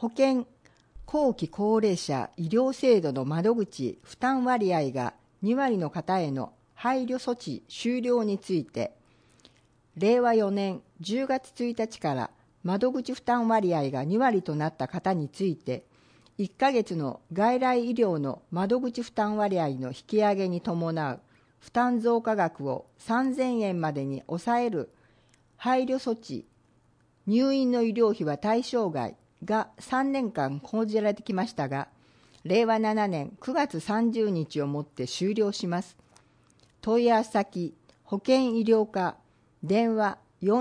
保険後期高齢者医療制度の窓口負担割合が2割の方への配慮措置終了について、令和4年10月1日から窓口負担割合が2割となった方について、1ヶ月の外来医療の窓口負担割合の引き上げに伴う負担増加額を3000円までに抑える配慮措置、入院の医療費は対象外が3年間講じられてきましたが、令和7年9月30日をもって終了します。問い合わせ先、保険医療課、電話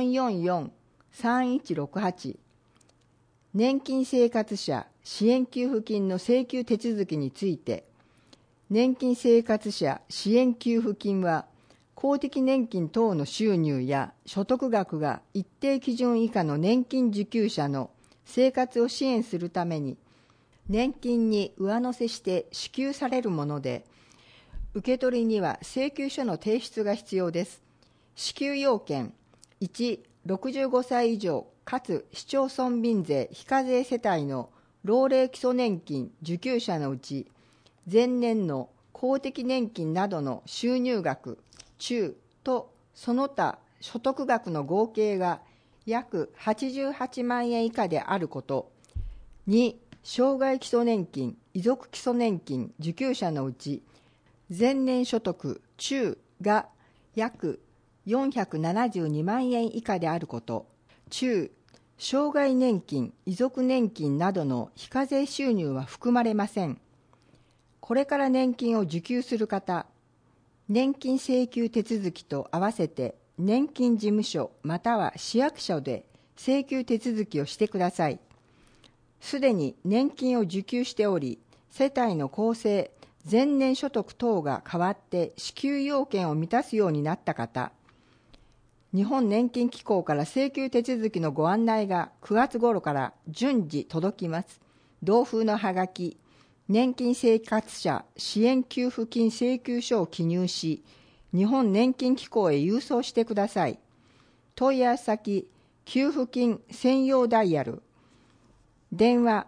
444-3168。年金生活者支援給付金の請求手続きについて、年金生活者支援給付金は、公的年金等の収入や所得額が一定基準以下の年金受給者の生活を支援するために、年金に上乗せして支給されるもので、受取には請求書の提出が必要です。支給要件1、65歳以上かつ市町村民税非課税世帯の老齢基礎年金受給者のうち、前年の公的年金などの収入額中とその他所得額の合計が約88万円以下であること。2、生涯基礎年金、遺族基礎年金受給者のうち、前年所得中が約472万円以下であること。中、生涯年金、遺族年金などの非課税収入は含まれません。これから年金を受給する方、年金請求手続きと合わせて年金事務所または市役所で請求手続きをしてください。すでに年金を受給しており、世帯の構成、前年所得等が変わって支給要件を満たすようになった方、日本年金機構から請求手続きのご案内が9月頃から順次届きます。同封のはがき、年金生活者支援給付金請求書を記入し、日本年金機構へ郵送してください。問い合わせ先、給付金専用ダイヤル、電話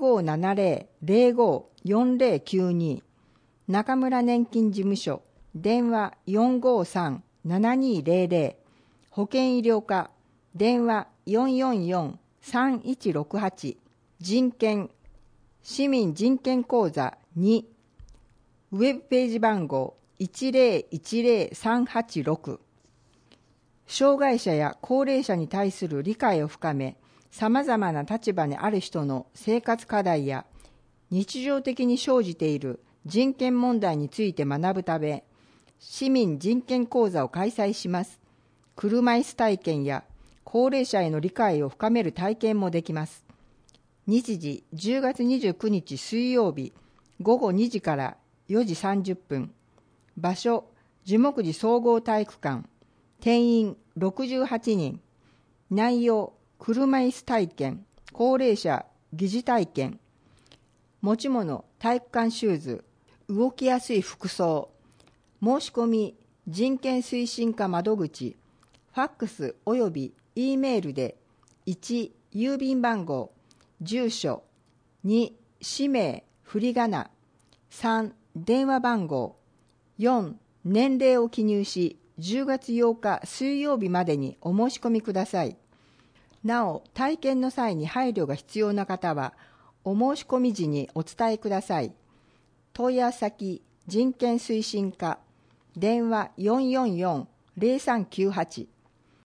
0570-054092、中村年金事務所、電話453-7200、保険医療課、電話444-3168、人権、市民人権講座2、ウェブページ番号1010386。障害者や高齢者に対する理解を深め、さまざまな立場にある人の生活課題や日常的に生じている人権問題について学ぶため、市民人権講座を開催します。車椅子体験や高齢者への理解を深める体験もできます。日時10月29日水曜日午後2時から4時30分。場所、樹木寺総合体育館。定員68人。内容、車椅子体験、高齢者疑似体験。持ち物、体育館シューズ、動きやすい服装。申し込み、人権推進課窓口、ファックスおよび E メールで、1、郵便番号、住所、2、氏名、振り仮名、3、電話番号、4、年齢を記入し、10月8日水曜日までにお申し込みください。なお、体験の際に配慮が必要な方は、お申し込み時にお伝えください。問い合わせ先、人権推進課、電話444-0398